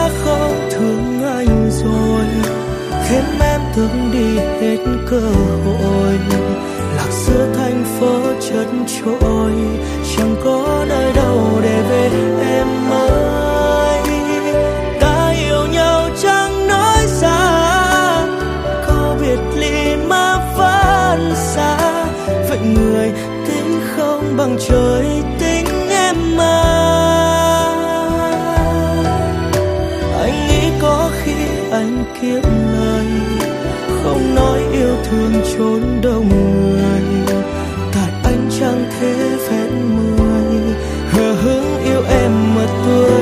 đã không thương anh rồi, khiến em từng đi hết cơ hội. Lạc giữa thành phố chật chội, chẳng có nơi đâu để về em ơi. Ta yêu nhau chẳng nói ra, có biệt ly mà vẫn xa. Vậy người tính không bằng trời tính em à. Anh nghĩ có khi anh kiệm lời, không nói yêu thương chốn đông người. Tại anh chẳng thể vẹn mười, hờ hững yêu em một tuổi.